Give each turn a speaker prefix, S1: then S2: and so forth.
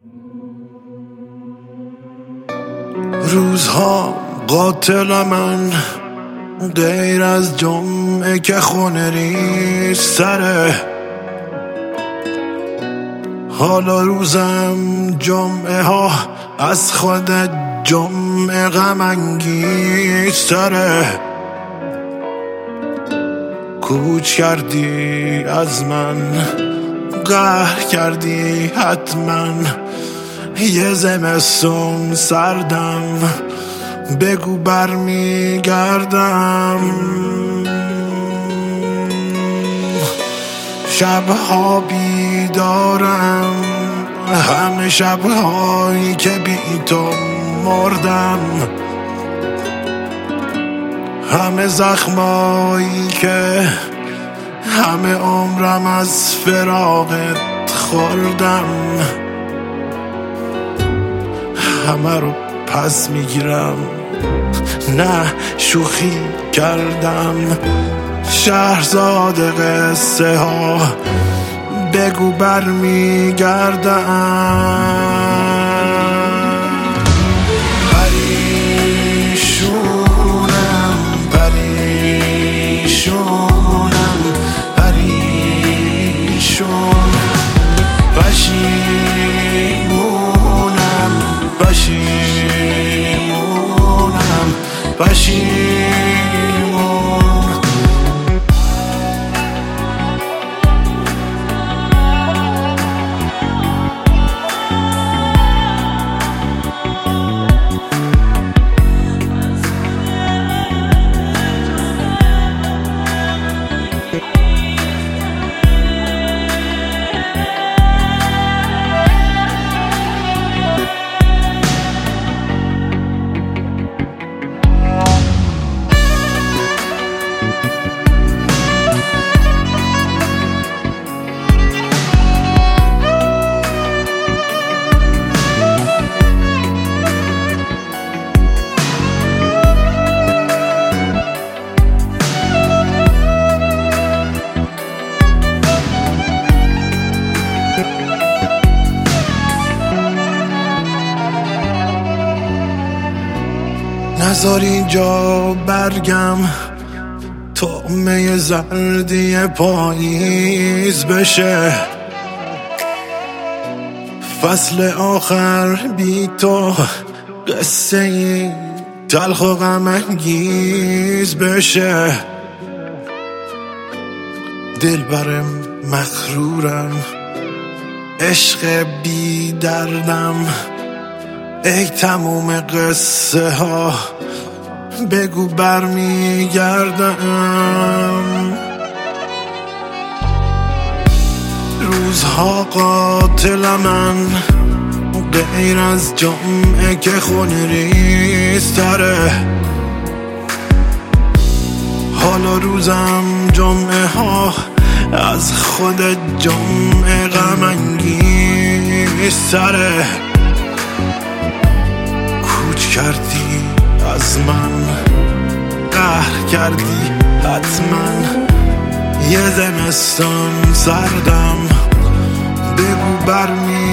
S1: روزها قاتل من غیر از جمعه که خونه ریز سره. حالا روزم جمعه ها از خود جمعه غم انگیز تره. کوچ کردی از من، قهر کردی حتما، یه زمستون سردم، بگو برمیگردم. شبها بیدارم، همه شبهایی که بی تو مردم، همه زخمایی که همه عمرم از فراقت خوردم، همه رو پس میگیرم، نه شوخی کردم. شهرزاد قصه ها بگو برمیگردم. پریشونم پریشونم پریشون، پشیمونم پشیمونم پشیمون. نذار اینجا برگم طعمه زردی پاییز بشه. فصل آخر بی تو قصه ای تلخ و غم انگیز بشه. دلبرم مغرورم، عشق بی دردم، ای تموم قصه ها بگو برمیگردم. روزها قاتل من غیر از جمعه که خونه ریز تره. حالا روزم جمعه ها از خود جمعه غم انگیز تره. کوچ کردی از من، قهر کردی حتما، یه زمستون سردم، بگو برمی